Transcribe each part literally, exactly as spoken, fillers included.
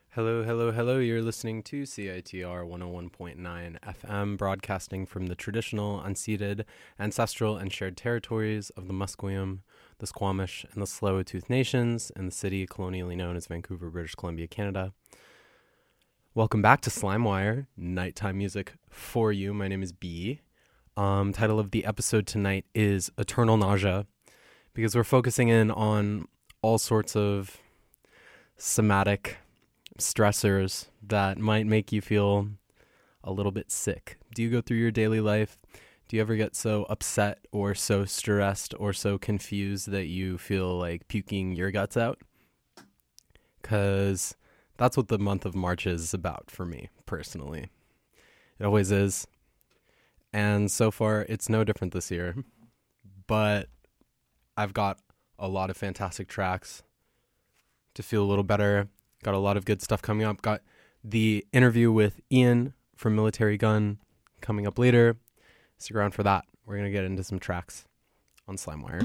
Hello, hello, hello. You're listening to C I T R one oh one point nine F M, broadcasting from the traditional, unceded, ancestral, and shared territories of the Musqueam, the Squamish, and the Tsleil-Waututh Nations in the city colonially known as Vancouver, British Columbia, Canada. Welcome back to Slimewire, nighttime music for you. My name is B. Um, title of the episode tonight is Eternal Nausea, because we're focusing in on all sorts of somatic stressors that might make you feel a little bit sick. Do you go through your daily life? Do you ever get so upset or so stressed or so confused that you feel like puking your guts out? Because that's what the month of March is about for me, personally. It always is. And so far, it's no different this year. But I've got a lot of fantastic tracks to feel a little better. Got a lot of good stuff coming up. Got the interview with Ian from Military Gun coming up later. Stick around for that. We're going to get into some tracks on Slimewire.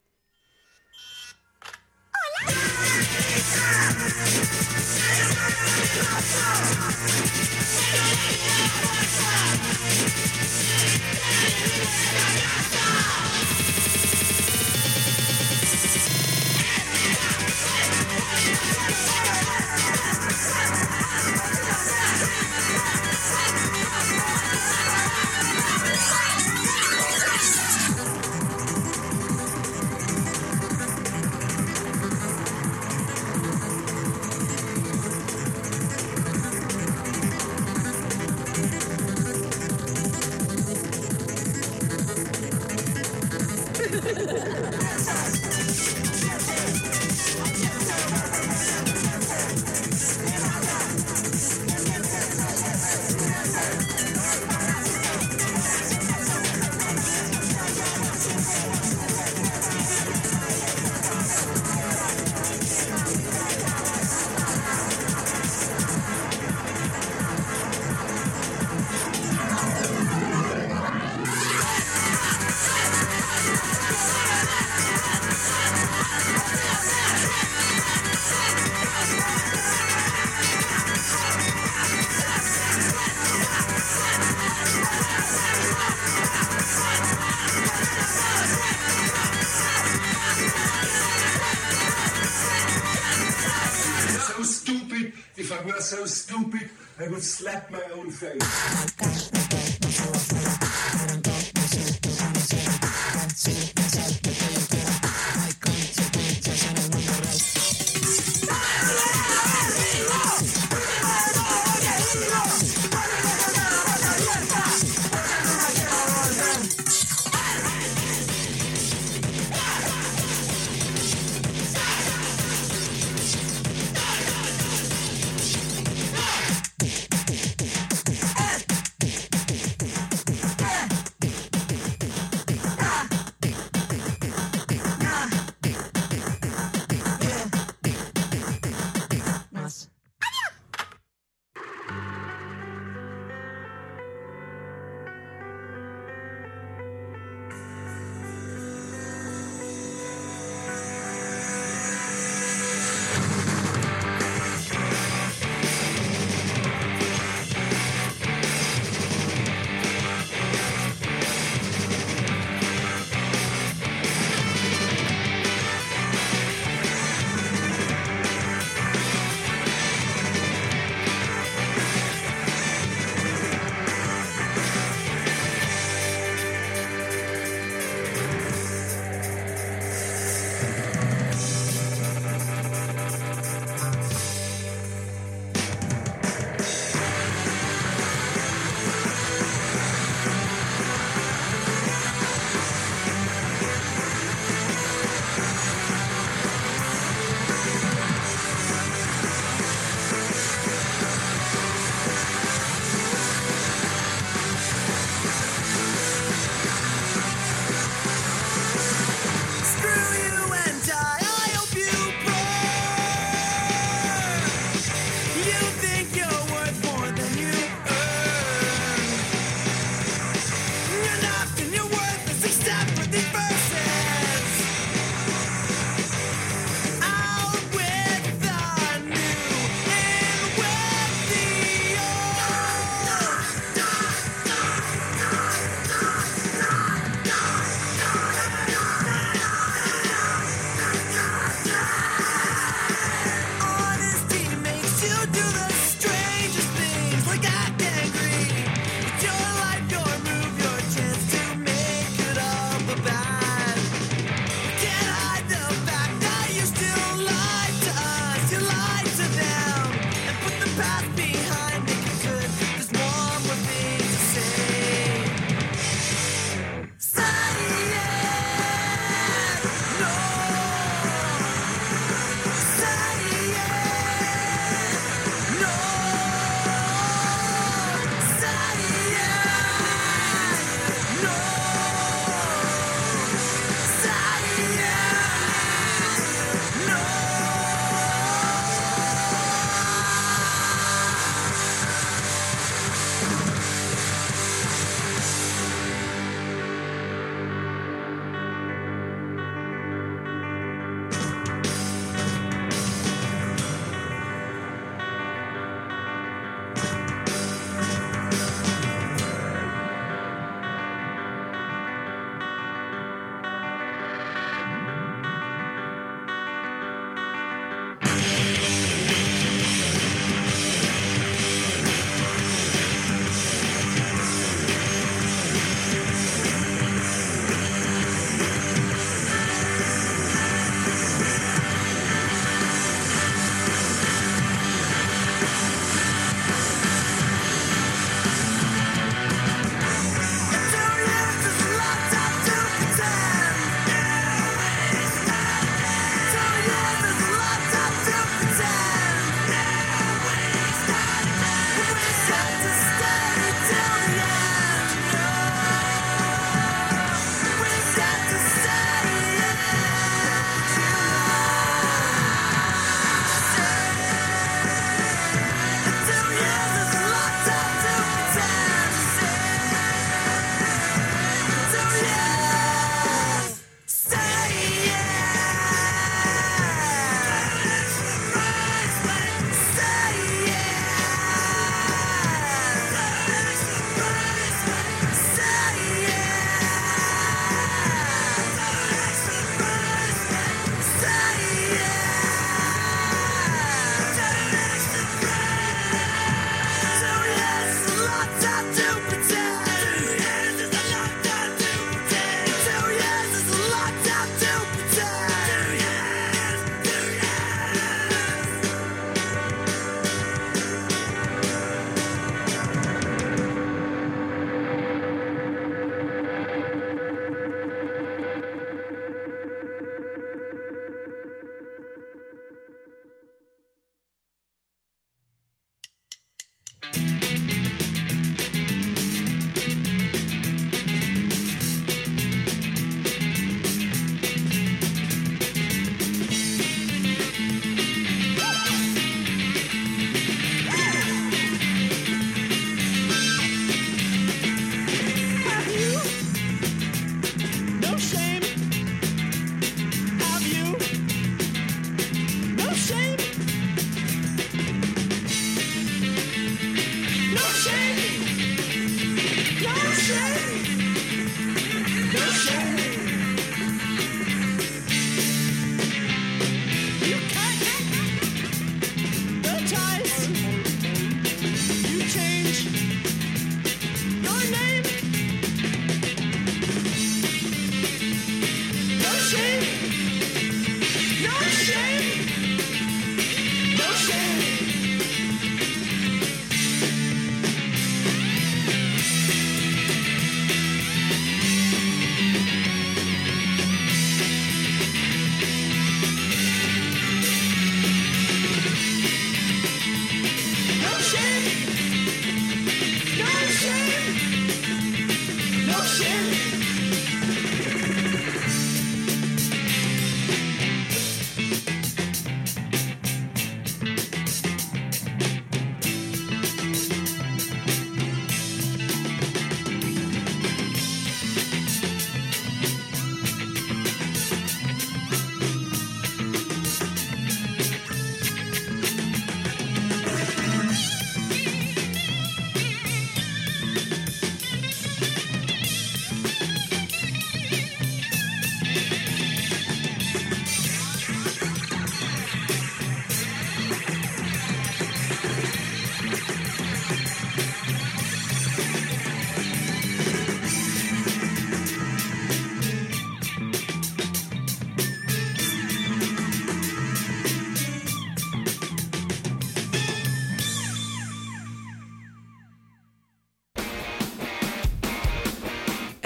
So stupid, I would slap my own face.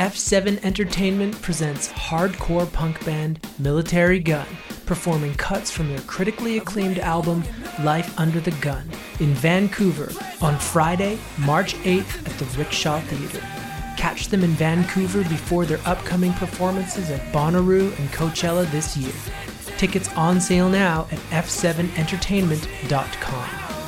F seven Entertainment presents hardcore punk band Military Gun, performing cuts from their critically acclaimed album Life Under the Gun in Vancouver on Friday, March eighth at the Rickshaw Theatre. Catch them in Vancouver before their upcoming performances at Bonnaroo and Coachella this year. Tickets on sale now at f seven entertainment dot com.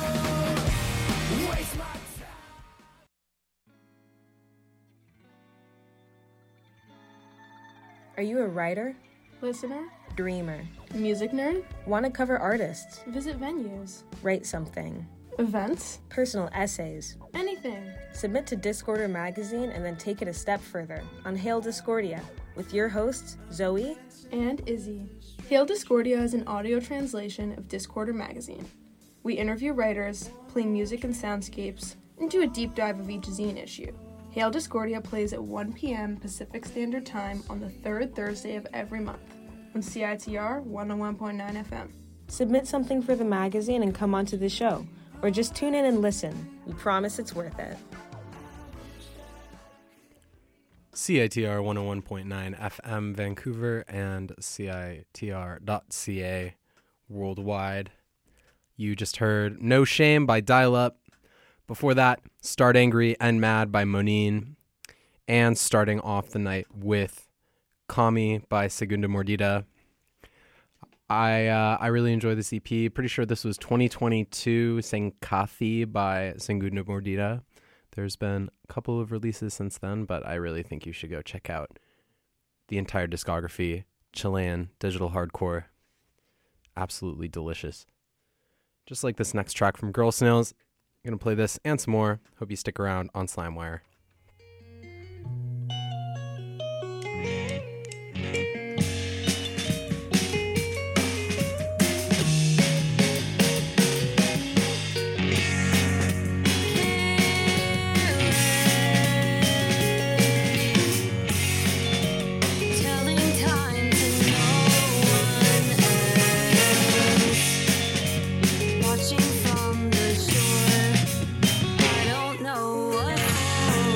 Are you a writer? Listener? Dreamer? Music nerd? Want to cover artists? Visit venues? Write something? Events? Personal essays? Anything. Submit to Discorder magazine and then take it a step further on Hail Discordia with your hosts, Zoe and Izzy. Hail Discordia is an audio translation of Discorder magazine. We interview writers, play music and soundscapes, and do a deep dive of each zine issue. Hail Discordia plays at one p.m. Pacific Standard Time on the third Thursday of every month on C I T R one oh one point nine F M. Submit something for the magazine and come onto the show, or just tune in and listen. We promise it's worth it. C I T R one oh one point nine F M Vancouver and C I T R dot C A worldwide. You just heard No Shame by Dial Up. Before that, Start Angry and Mad by Monine. And starting off the night with Kami by Segunda Mordida. I uh, I really enjoy this E P. Pretty sure this was twenty twenty-two Senkathi by Segunda Mordida. There's been a couple of releases since then, but I really think you should go check out the entire discography. Chilean digital hardcore. Absolutely delicious. Just like this next track from Girl Snails. I'm going to play this and some more. Hope you stick around on Slimewire. Watching from the shore, I don't know what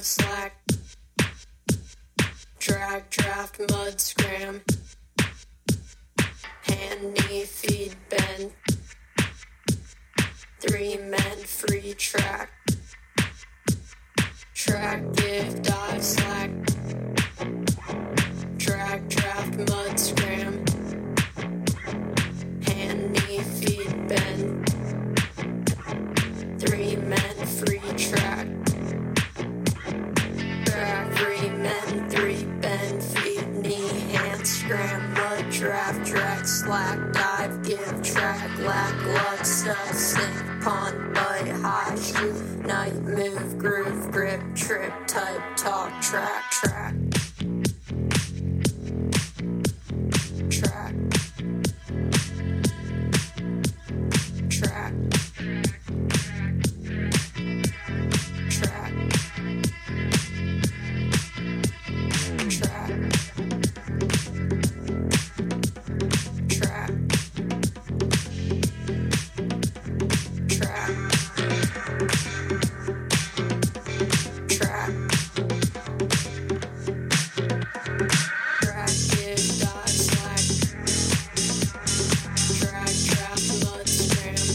dive, slack, drag, draft, mud, scram, hand, knee, feed, bend, three men, free, track, track, give, dive, slack, drag, draft, mud, scram, hand, knee, feed, bend, three men, free, track, track, three men, three, bend, feed, knee, hand, scram, mud, draft, drag, slack, dive, give, track, lack, luck, stuff, sink, pond, bite, high, shoot, night, move, groove, grip, trip, type, talk, track, track, track, track, track, track, track, track, track, track, give, dive, slack, drag, draft, mud, scram,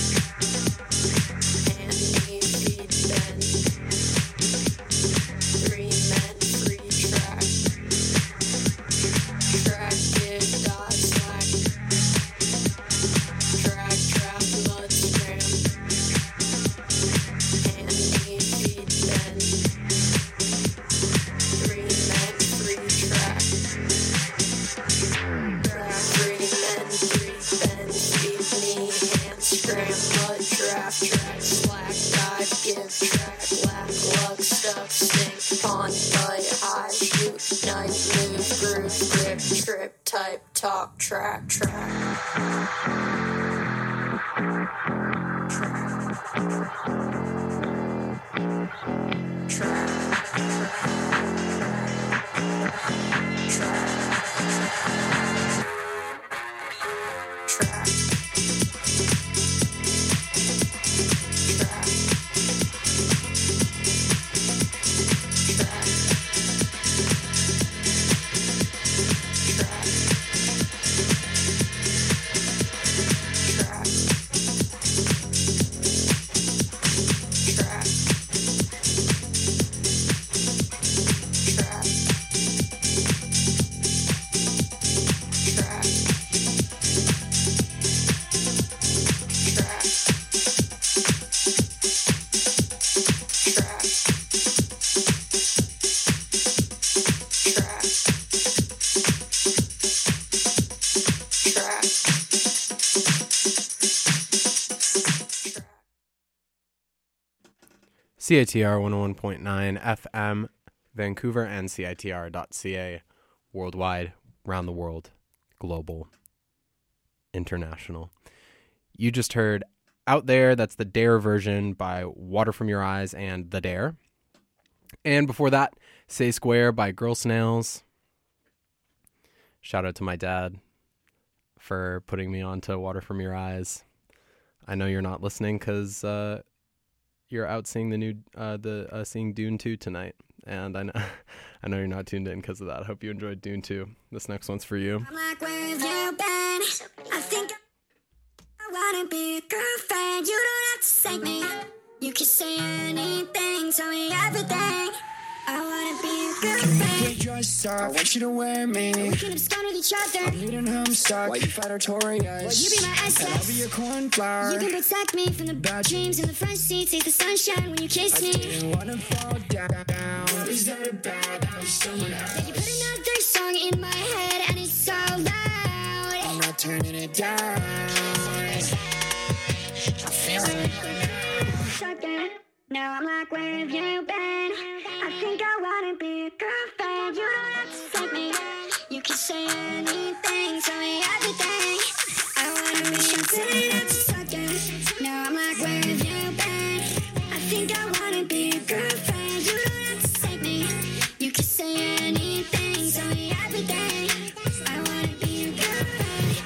hand, knee, feed, bend, three men, free, track, track, give, dive, slack, drag, draft, mud, scram, hand, knee, feed, bend, three men, free, track, track, three men, three, bend, feed, knee, hand, scram, mud, draft, track, slack, dive, give, track, lack, luck, stuff, sink, pond, bite, high, shoot, night, move, groove, grip, trip, type, talk, track, track, track, track, track, C I T R one oh one point nine F M, Vancouver, and C I T R dot C A, worldwide, round the world, global, international. You just heard Out There, that's the Dare version by Water From Your Eyes and The Dare. And before that, Say Square by Girl Snails. Shout out to my dad for putting me on to Water From Your Eyes. I know you're not listening because uh, you're out seeing the new, uh, the uh, seeing Dune two tonight, and I know, I know you're not tuned in because of that. I hope you enjoyed Dune two. This next one's for you. I'm like, where have you been? I think I wanna be a girlfriend. You don't have to say me. You can say anything, tell me everything. I wanna be a girlfriend. Can you get your star? I want you to wear me. We can abscond with each other. I'm needing home stuck. While you fight Artorias. Will you be my S S? I'll be your cornflower. You can protect me from the bad dreams in the front seat. Take the sunshine when you kiss I me. didn't wanna fall down. Is that a bad house? Someone else. You put another song in my head and it's so loud. I'm not turning it down. I feel it. Shotgun. Now I'm like, where have you been? I think I wanna be a girlfriend. You don't have to take me. You can say anything, tell me everything. I wanna be something that's shotgun. Now I'm like, where have you been? I think I wanna be a girlfriend. You don't have to take me. You can say anything, tell me everything. I wanna be a girlfriend.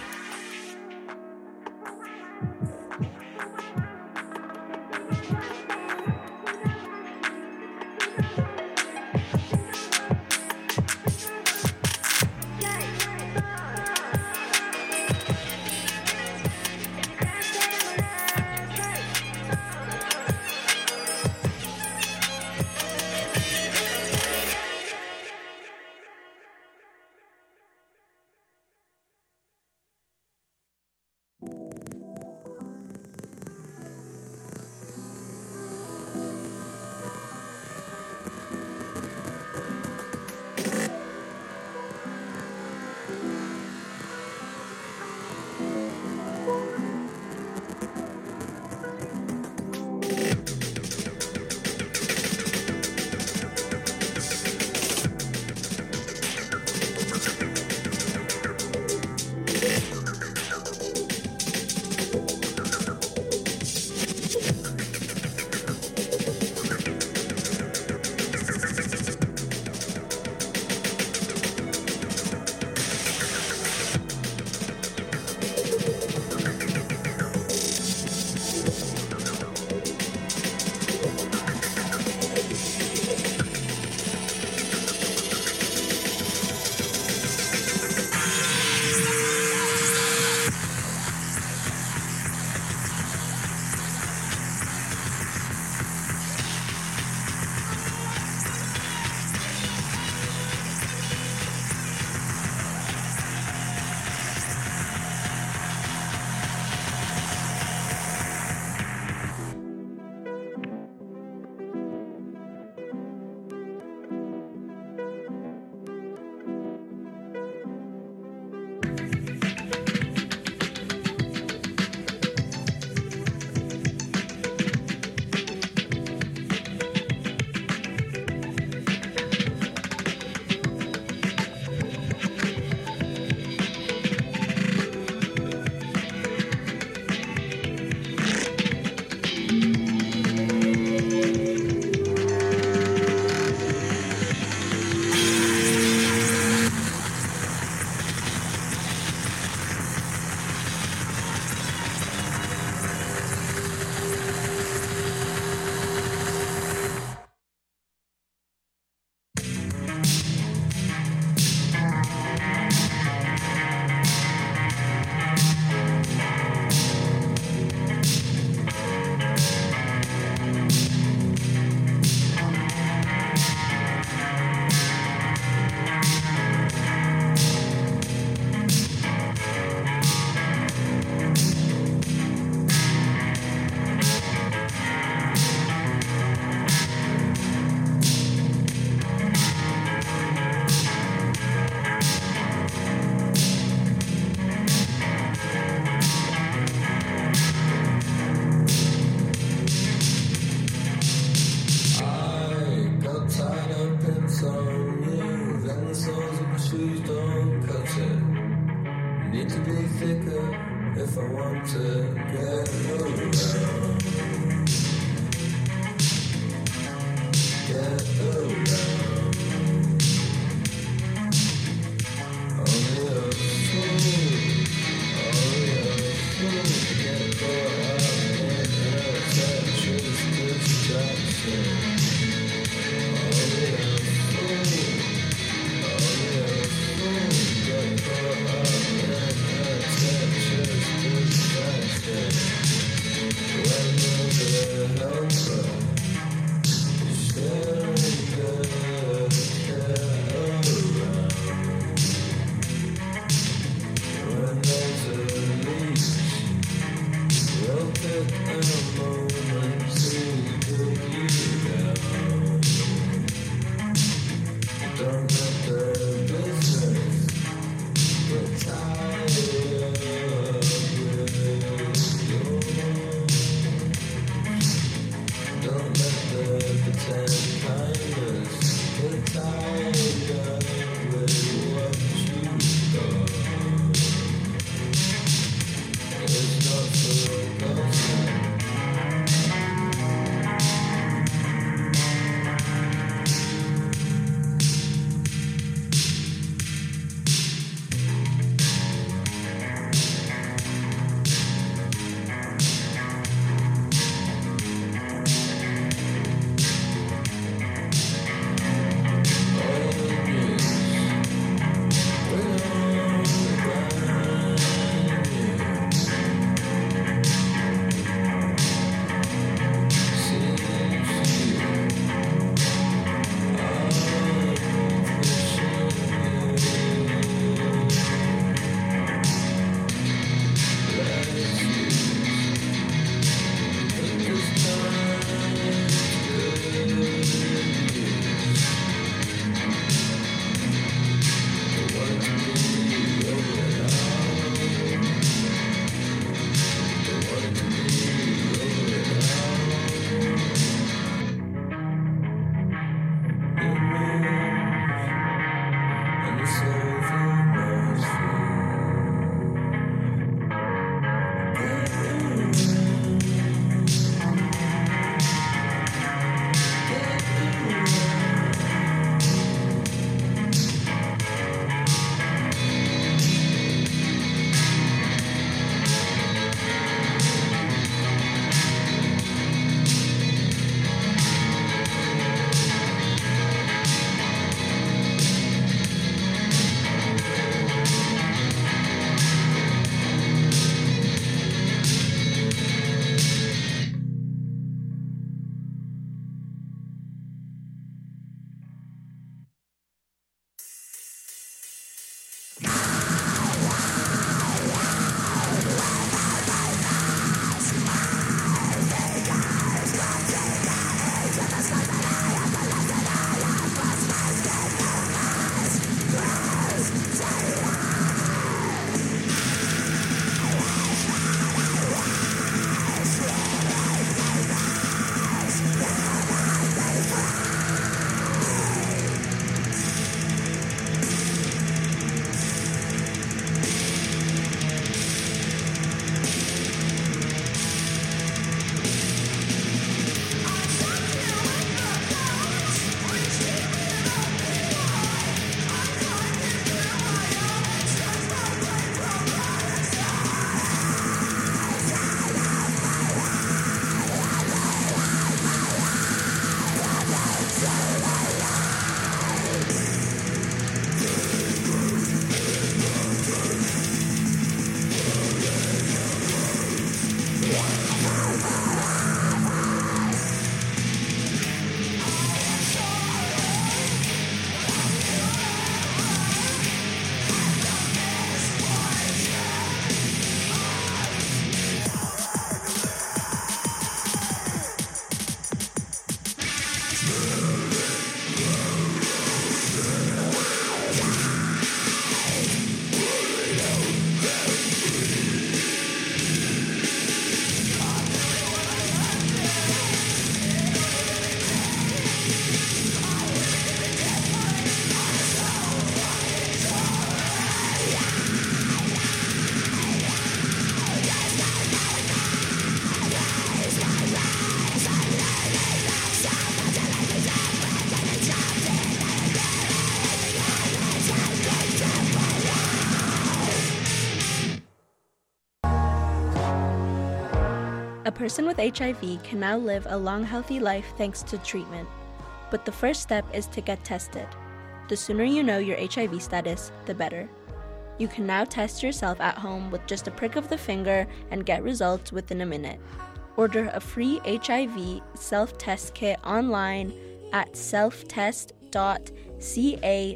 A person with H I V can now live a long, healthy life thanks to treatment. But the first step is to get tested. The sooner you know your H I V status, the better. You can now test yourself at home with just a prick of the finger and get results within a minute. Order a free H I V self-test kit online at self test dot catie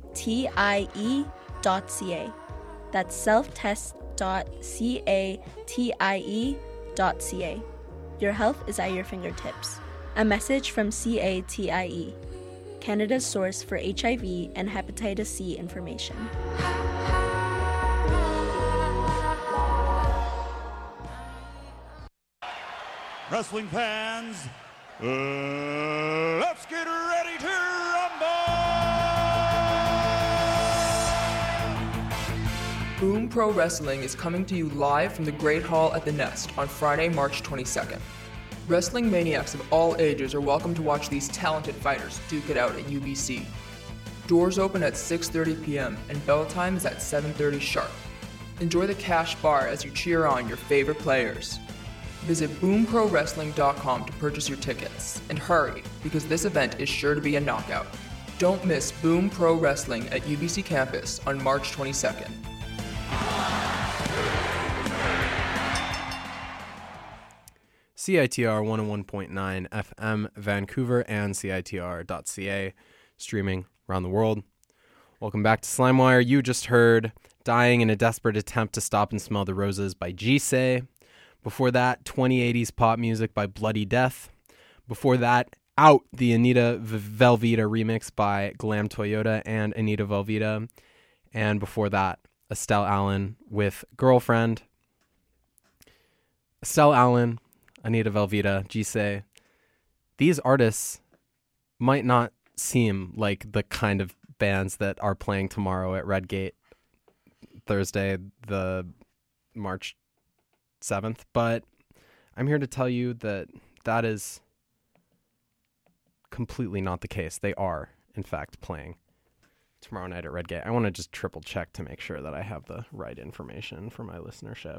dot c a. That's self test dot catie dot c a. Your health is at your fingertips. A message from C A T I E, Canada's source for H I V and hepatitis C information. Wrestling fans, uh, Let's get ready to rumble! Boom Pro Wrestling is coming to you live from the Great Hall at the Nest on Friday, March twenty-second. Wrestling maniacs of all ages are welcome to watch these talented fighters duke it out at U B C. Doors open at six thirty p.m. and bell time is at seven thirty sharp. Enjoy the cash bar as you cheer on your favorite players. Visit boom pro wrestling dot com to purchase your tickets. And hurry, because this event is sure to be a knockout. Don't miss Boom Pro Wrestling at U B C campus on March twenty-second. C I T R one oh one point nine F M Vancouver and C I T R dot C A, streaming around the world. Welcome back to Slimewire. You just heard Dying in a Desperate Attempt to Stop and Smell the Roses by G-Say. Before that, twenty eighties pop music by Bloody Death. Before that, Out, the Anita Velveeta remix by Glam Toyota and Anita Velveeta. And before that, Estelle Allen with Girlfriend. Estelle Allen, Anita Velveeta, G-Say. These artists might not seem like the kind of bands that are playing tomorrow at Redgate, Thursday, the March seventh, but I'm here to tell you that that is completely not the case. They are, in fact, playing tomorrow night at Redgate. I want to just triple check to make sure that I have the right information for my listenership.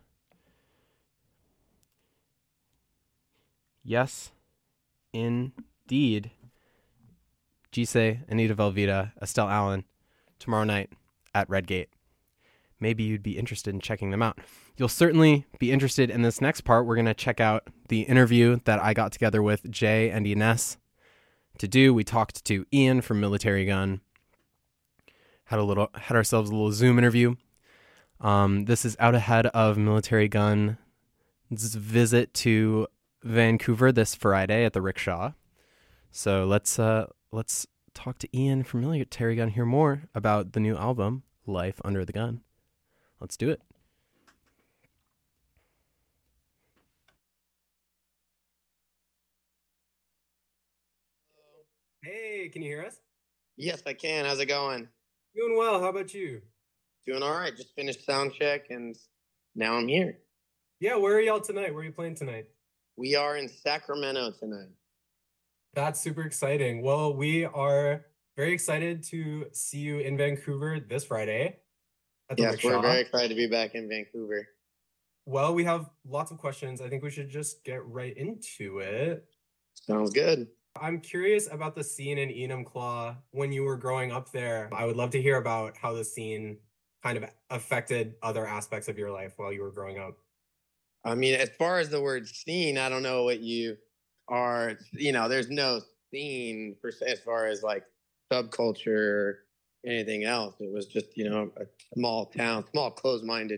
Yes, indeed. G-Say, Anita Velveeta, Estelle Allen, tomorrow night at Redgate. Maybe you'd be interested in checking them out. You'll certainly be interested in this next part. We're going to check out the interview that I got together with Jay and Ines to do. We talked to Ian from Military Gun. Had a little, had ourselves a little Zoom interview. Um, this is out ahead of Military Gun's visit to Vancouver this Friday at the Rickshaw. So let's uh, let's talk to Ian from Military Gun, hear more about the new album, Life Under the Gun. Let's do it. Hey, can you hear us? Yes, I can. How's it going? Doing well. How about you? Doing all right. Just finished sound check, and now I'm here. Yeah, where are y'all tonight? Where are you playing tonight? We are in Sacramento tonight. That's super exciting. Well, we are very excited to see you in Vancouver this Friday at the Yes, Rickshaw. we're very excited to be back in Vancouver. Well, we have lots of questions. I think we should just get right into it. Sounds good. I'm curious about the scene in Enumclaw when you were growing up there. I would love to hear about how the scene kind of affected other aspects of your life while you were growing up. I mean, as far as the word scene, I don't know what you are, you know, there's no scene per se as far as like subculture or anything else. It was just, you know, a small town, small closed-minded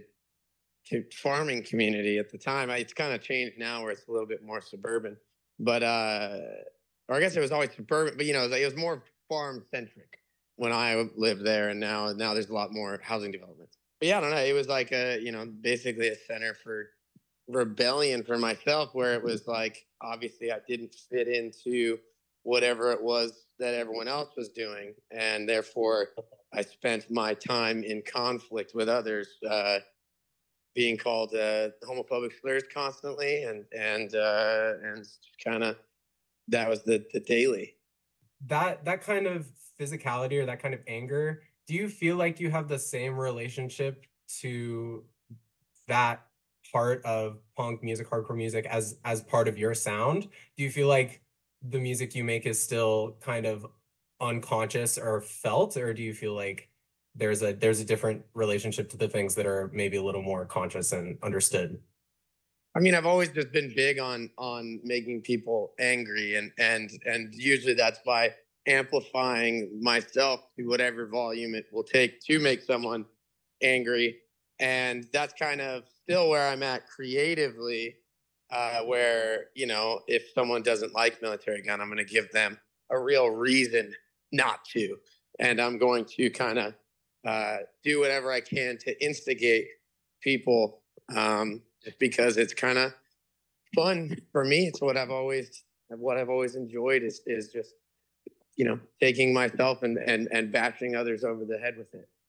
farming community at the time. It's kind of changed now where it's a little bit more suburban. But, uh, or I guess it was always suburban, but, you know, it was, like, it was more farm-centric when I lived there, and now now there's a lot more housing developments. But, yeah, I don't know. It was like, a, you know, basically a center for rebellion for myself, where it was like, obviously I didn't fit into whatever it was that everyone else was doing, and therefore I spent my time in conflict with others, uh, being called uh, homophobic slurs constantly, and and uh, and kind of that was the the daily. That that kind of physicality or that kind of anger, do you feel like you have the same relationship to that part of punk music, hardcore music, as as part of your sound? Do you feel like the music you make is still kind of unconscious or felt, or do you feel like there's a there's a different relationship to the things that are maybe a little more conscious and understood? I mean, I've always just been big on on making people angry, and and and usually that's by amplifying myself to whatever volume it will take to make someone angry. And that's kind of still where I'm at creatively, uh, where, you know, if someone doesn't like Military Gun, I'm going to give them a real reason not to. And I'm going to kind of uh, do whatever I can to instigate people, um, just because it's kind of fun for me. It's what I've always what I've always enjoyed is is just, you know, taking myself and and and bashing others over the head with it.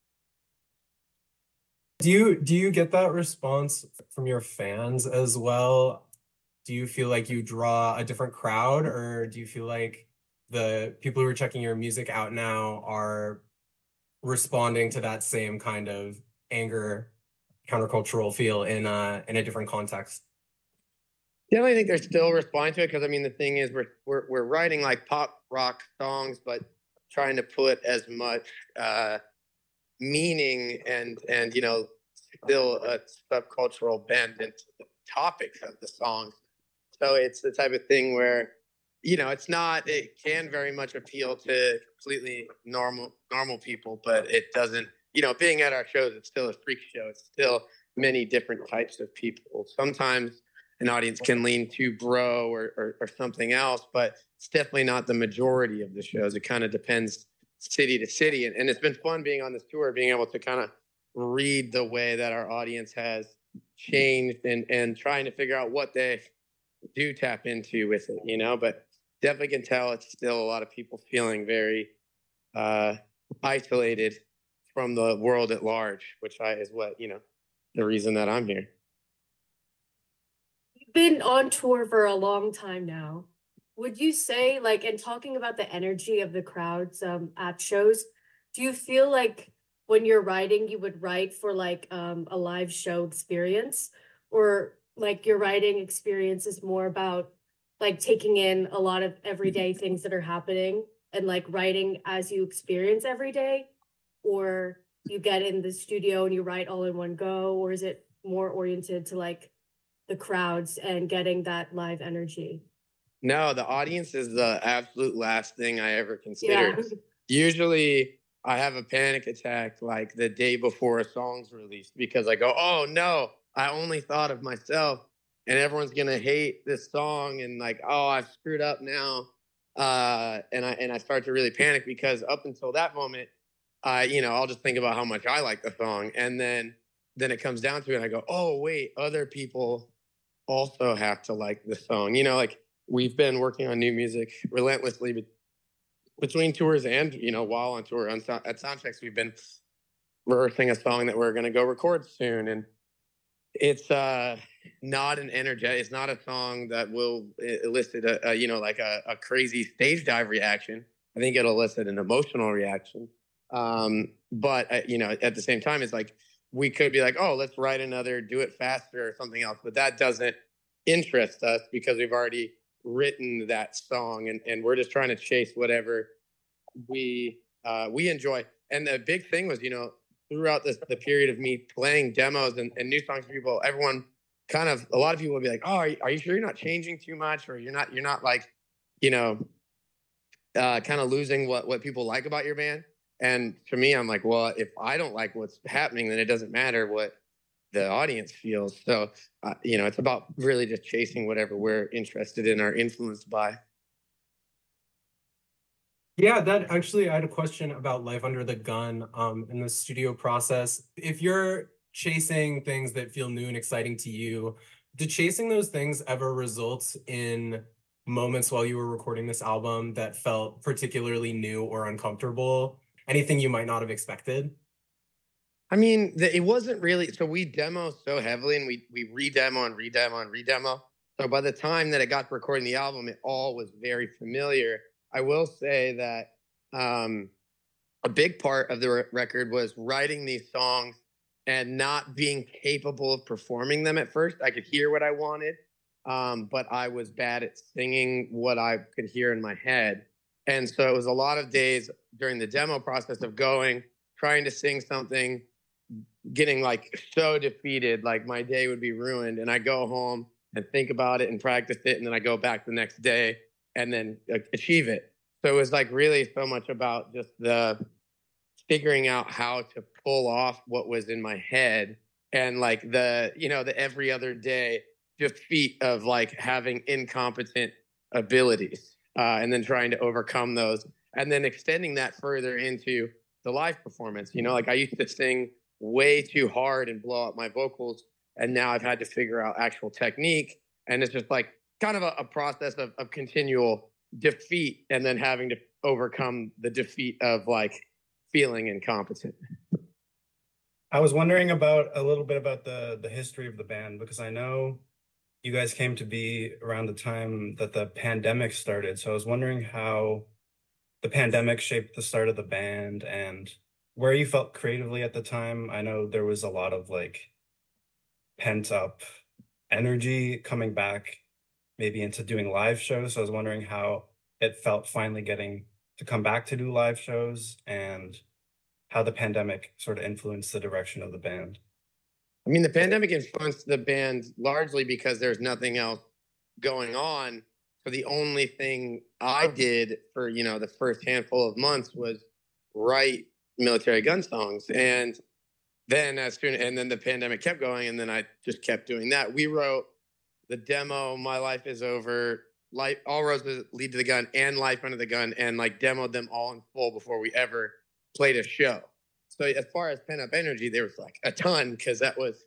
Do you do you get that response from your fans as well? Do you feel like you draw a different crowd, or do you feel like the people who are checking your music out now are responding to that same kind of anger, countercultural feel in a in a different context? Definitely think they're still responding to it, because I mean the thing is we're we're we're writing like pop rock songs, but trying to put as much uh, meaning and and you know still a subcultural bend into the topics of the songs. So it's the type of thing where, you know, it's not, it can very much appeal to completely normal normal people, but it doesn't, you know, being at our shows, it's still a freak show. It's still many different types of people. Sometimes an audience can lean to bro or, or, or something else, but it's definitely not the majority of the shows. It kind of depends city to city. And, and it's been fun being on this tour, being able to kind of read the way that our audience has changed and, and trying to figure out what they do tap into with it, you know, but definitely can tell it's still a lot of people feeling very uh, isolated from the world at large, which I, is what, you know, the reason that I'm here. You've been on tour for a long time now. Would you say, like, and talking about the energy of the crowds um, at shows, do you feel like when you're writing, you would write for like um, a live show experience, or like your writing experience is more about like taking in a lot of everyday things that are happening and like writing as you experience every day, or you get in the studio and you write all in one go, or is it more oriented to like the crowds and getting that live energy? No, the audience is the absolute last thing I ever considered. Yeah. Usually I have a panic attack like the day before a song's released, because I go, oh no, I only thought of myself and everyone's going to hate this song. And like, oh, I've screwed up now. Uh, and I, and I start to really panic, because up until that moment, uh, you know, I'll just think about how much I like the song. And then, then it comes down to it. And I go, oh wait, other people also have to like the song. You know, like we've been working on new music relentlessly be- between tours and, you know, while on tour on, at Soundchecks, we've been rehearsing a song that we're going to go record soon. And it's uh, not an energetic, it's not a song that will elicit a, a you know, like a, a crazy stage dive reaction. I think it'll elicit an emotional reaction. Um, but, uh, you know, at the same time, it's like, we could be like, oh, let's write another Do It Faster or something else. But that doesn't interest us, because we've already written that song, and, and we're just trying to chase whatever we uh, we enjoy. And the big thing was, you know, throughout this, the period of me playing demos and, and new songs for people, everyone kind of, a lot of people would be like, oh, are you, are you sure you're not changing too much? Or you're not, you're not like, you know, uh, kind of losing what, what people like about your band. And for me, I'm like, well, if I don't like what's happening, then it doesn't matter what the audience feels. So, uh, you know, it's about really just chasing whatever we're interested in or influenced by. Yeah, that actually, I had a question about Life Under the Gun um, in the studio process. If you're chasing things that feel new and exciting to you, did chasing those things ever result in moments while you were recording this album that felt particularly new or uncomfortable? Anything you might not have expected? I mean, the, it wasn't really, so we demo so heavily, and we we re-demo and re-demo and re-demo. So by the time that it got to recording the album, it all was very familiar. I will say that um, a big part of the re- record was writing these songs and not being capable of performing them at first. I could hear what I wanted, um, but I was bad at singing what I could hear in my head. And so it was a lot of days during the demo process of going, trying to sing something, getting like so defeated, like my day would be ruined. And I go home and think about it and practice it. And then I go back the next day and then uh, achieve it. So it was like really so much about just the figuring out how to pull off what was in my head, and like the, you know, the every other day defeat of like having incompetent abilities. Uh, and then trying to overcome those, and then extending that further into the live performance. You know, like I used to sing way too hard and blow up my vocals, and now I've had to figure out actual technique. And it's just like kind of a, a process of, of continual defeat and then having to overcome the defeat of like feeling incompetent. I was wondering about a little bit about the the history of the band, because I know you guys came to be around the time that the pandemic started. So I was wondering how the pandemic shaped the start of the band and where you felt creatively at the time. I know there was a lot of like pent up energy coming back maybe into doing live shows. So I was wondering how it felt finally getting to come back to do live shows and how the pandemic sort of influenced the direction of the band. I mean, the pandemic influenced the band largely because there's nothing else going on. So the only thing I did for, you know, the first handful of months was write Military Gun songs. And then as soon, and then the pandemic kept going, and then I just kept doing that. We wrote the demo, My Life Is Over, Life, All Roads Lead to the Gun, and Life Under the Gun, and like demoed them all in full before we ever played a show. So as far as pent up energy, there was like a ton, because that was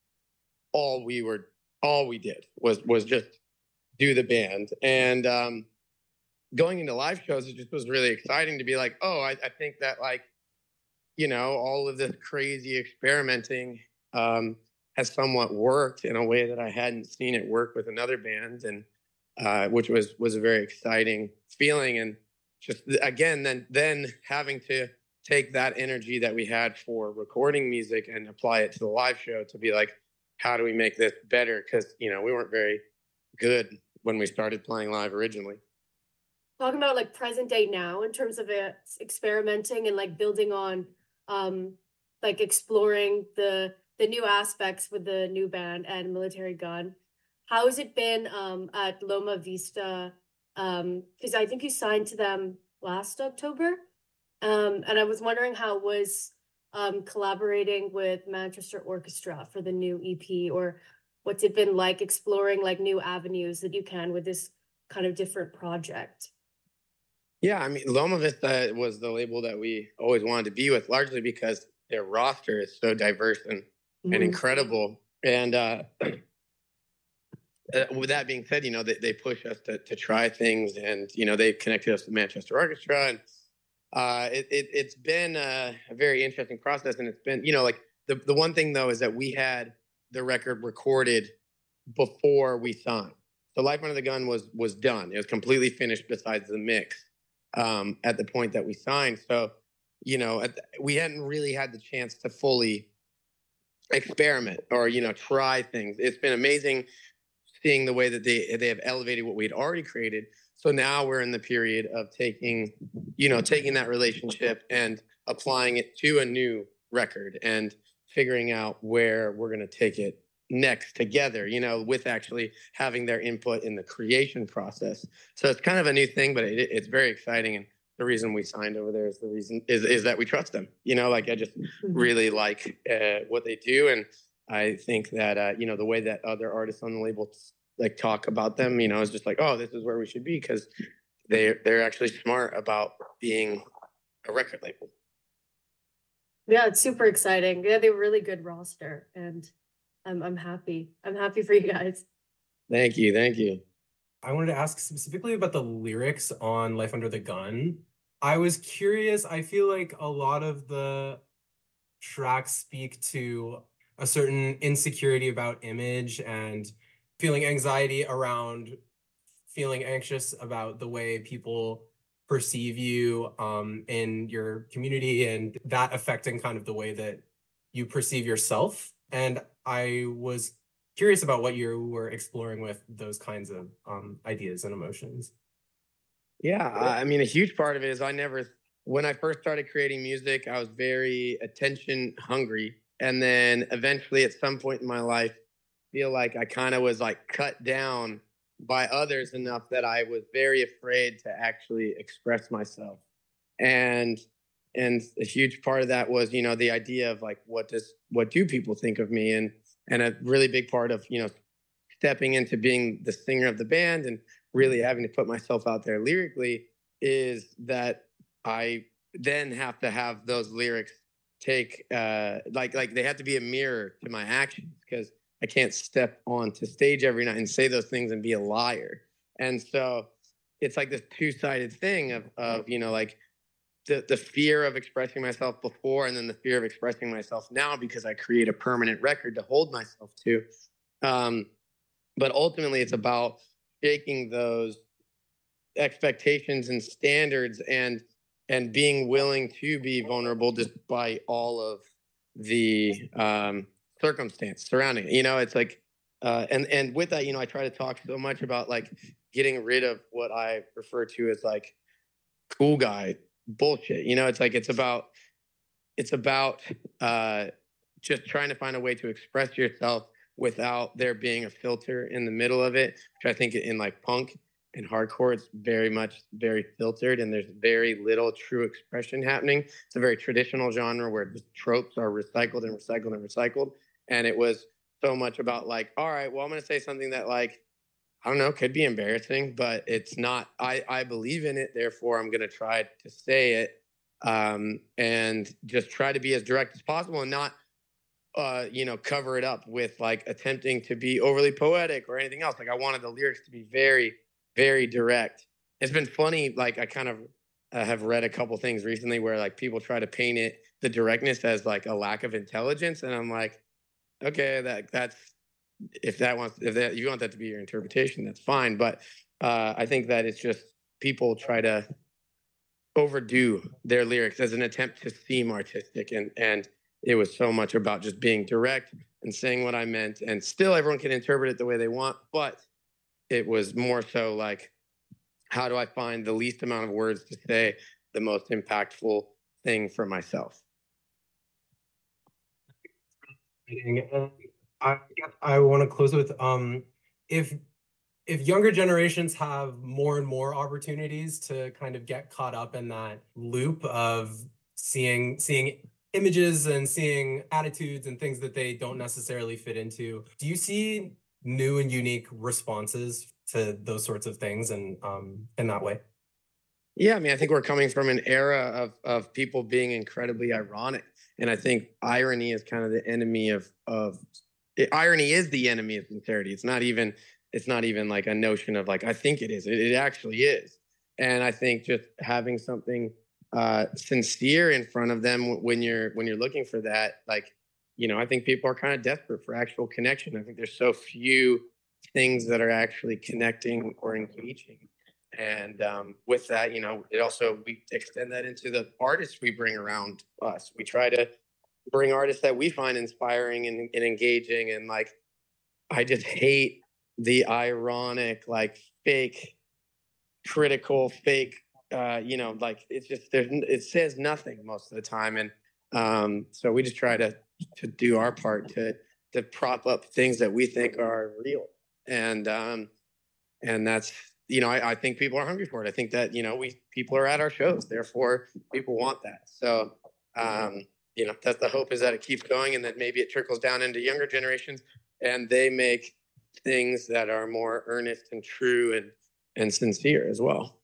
all we were, all we did was was just do the band. And um, going into live shows, it just was really exciting to be like, oh, I, I think that like, you know, all of this crazy experimenting um, has somewhat worked in a way that I hadn't seen it work with another band, and uh, which was was a very exciting feeling. And just again, then then having to take that energy that we had for recording music and apply it to the live show to be like, how do we make this better? Because, you know, we weren't very good when we started playing live originally. Talking about like present day now in terms of it, experimenting and like building on, um, like exploring the the new aspects with the new band and Military Gun. How has it been um, at Loma Vista? Because um, I think you signed to them last October. Um, and I was wondering how it was um, collaborating with Manchester Orchestra for the new E P, or what's it been like exploring like new avenues that you can with this kind of different project? Yeah, I mean, Loma Vista was the label that we always wanted to be with, largely because their roster is so diverse and, mm-hmm. and incredible. And uh, with that being said, you know, they, they push us to, to try things, and, you know, they connected us to Manchester Orchestra, and Uh, it, it, it's been a, a very interesting process. And it's been, you know, like the, the one thing, though, is that we had the record recorded before we signed. So Life Under the Gun was was done. It was completely finished besides the mix um, at the point that we signed. So, you know, at the, we hadn't really had the chance to fully experiment or, you know, try things. It's been amazing seeing the way that they they have elevated what we had already created. So now we're in the period of taking, you know, taking that relationship and applying it to a new record and figuring out where we're going to take it next together, you know, with actually having their input in the creation process. So it's kind of a new thing, but it, it's very exciting. And the reason we signed over there is the reason is, is that we trust them. You know, like I just really like uh, what they do. And I think that, uh, you know, the way that other artists on the label like talk about them, you know, it's just like, oh, this is where we should be, because they they're actually smart about being a record label. Yeah, it's super exciting. Yeah, they have a really good roster, and I'm I'm happy. I'm happy for you guys. Thank you, thank you. I wanted to ask specifically about the lyrics on Life Under the Gun. I was curious. I feel like a lot of the tracks speak to a certain insecurity about image and feeling anxiety around feeling anxious about the way people perceive you um, in your community, and that affecting kind of the way that you perceive yourself. And I was curious about what you were exploring with those kinds of um, ideas and emotions. Yeah, I mean, a huge part of it is I never, when I first started creating music, I was very attention hungry. And then eventually at some point in my life, feel like I kind of was like cut down by others enough that I was very afraid to actually express myself. And and a huge part of that was, you know, the idea of like, what does what do people think of me? And and a really big part of, you know, stepping into being the singer of the band and really having to put myself out there lyrically is that I then have to have those lyrics take uh like like they have to be a mirror to my actions, because I can't step onto stage every night and say those things and be a liar. And so it's like this two-sided thing of, of you know, like the, the fear of expressing myself before and then the fear of expressing myself now because I create a permanent record to hold myself to. Um, but ultimately, it's about shaking those expectations and standards and and being willing to be vulnerable despite all of the um, circumstance surrounding it. You know, it's like, uh, and and with that, you know, I try to talk so much about like getting rid of what I refer to as like cool guy bullshit. You know, it's like it's about it's about uh, just trying to find a way to express yourself without there being a filter in the middle of it, which I think in like punk and hardcore, it's very much very filtered and there's very little true expression happening. It's a very traditional genre where the tropes are recycled and recycled and recycled. And it was so much about like, all right, well, I'm going to say something that like, I don't know, could be embarrassing, but it's not, I, I believe in it. Therefore, I'm going to try to say it um, and just try to be as direct as possible and not, uh, you know, cover it up with like attempting to be overly poetic or anything else. Like I wanted the lyrics to be very, very direct. It's been funny. Like I kind of uh, have read a couple things recently where like people try to paint it, the directness as like a lack of intelligence. And I'm like, okay, that that's, if that wants, if that, you want that to be your interpretation, that's fine. But uh, I think that it's just people try to overdo their lyrics as an attempt to seem artistic. And, and it was so much about just being direct and saying what I meant. And still everyone can interpret it the way they want, but it was more so like, how do I find the least amount of words to say the most impactful thing for myself? I, I want to close with, um, if if younger generations have more and more opportunities to kind of get caught up in that loop of seeing seeing images and seeing attitudes and things that they don't necessarily fit into, do you see new and unique responses to those sorts of things and um, in that way? Yeah, I mean, I think we're coming from an era of of people being incredibly ironic. And I think irony is kind of the enemy of, of it, irony is the enemy of sincerity. It's not even, it's not even like a notion of like, I think it is, it, it actually is. And I think just having something uh, sincere in front of them when you're, when you're looking for that, like, you know, I think people are kind of desperate for actual connection. I think there's so few things that are actually connecting or engaging. And um, with that, you know, it also, we extend that into the artists we bring around us. We try to bring artists that we find inspiring and, and engaging. And like, I just hate the ironic, like fake, critical, fake, uh, you know, like it's just, there's, it says nothing most of the time. And um, so we just try to, to do our part to, to prop up things that we think are real. And, um, and that's, you know, I, I think people are hungry for it. I think that, you know, we, people are at our shows, therefore people want that. So, um, you know, that's the hope, is that it keeps going and that maybe it trickles down into younger generations and they make things that are more earnest and true and, and sincere as well.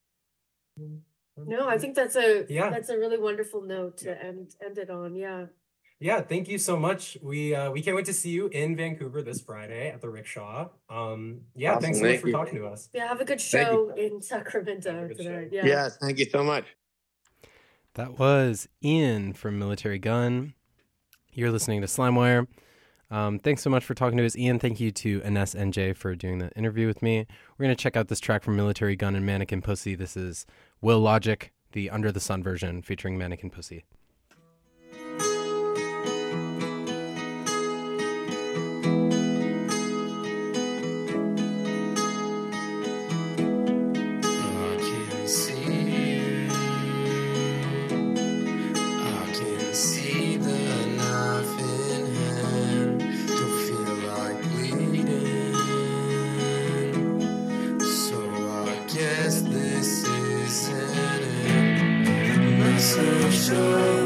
No, I think that's a, yeah. that's a really wonderful note to end, end it on. Yeah. Yeah, thank you so much. We uh, we can't wait to see you in Vancouver this Friday at the Rickshaw. Um, yeah, Awesome. thanks so Thank much for you. talking to us. Yeah, have a good show in Sacramento tonight. Yeah. Yes, thank you so much. That was Ian from Military Gun. You're listening to Slimewire. Um, thanks so much for talking to us, Ian. Thank you to Ines N J for doing the interview with me. We're going to check out this track from Military Gun and Mannequin Pussy. This is Will Logic, the Under the Sun version featuring Mannequin Pussy. So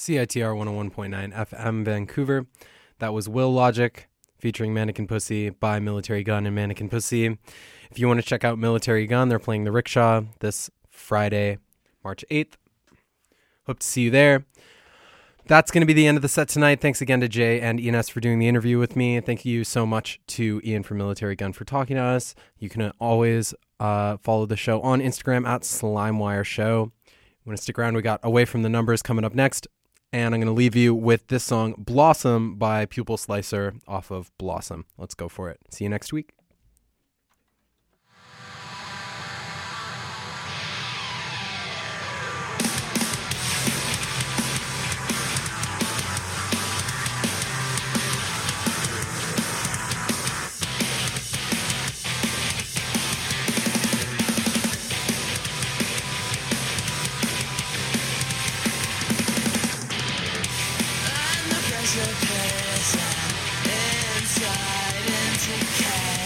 C I T R one oh one point nine F M Vancouver. That was Will Logic featuring Mannequin Pussy by Military Gun and Mannequin Pussy. If you want to check out Military Gun, they're playing the Rickshaw this Friday, March eighth. Hope to see you there. That's going to be the end of the set tonight. Thanks again to Jay and Ines for doing the interview with me. Thank you so much to Ian from Military Gun for talking to us. You can always uh, follow the show on Instagram at Slimewire Show. Want to stick around? We got Away from the Numbers coming up next. And I'm going to leave you with this song, Blossom by Pupil Slicer off of Blossom. Let's go for it. See you next week. Precipice inside into chaos.